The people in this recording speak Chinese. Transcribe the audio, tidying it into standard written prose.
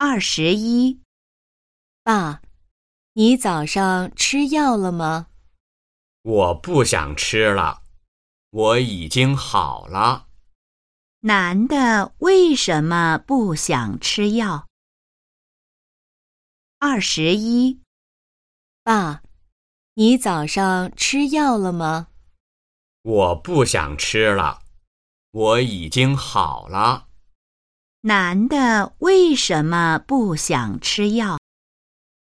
21。爸，你早上吃药了吗？ 我不想吃了，我已经好了。 男的为什么不想吃药？21。爸，你早上吃药了吗？ 我不想吃了，我已经好了。 男的为什么不想吃药？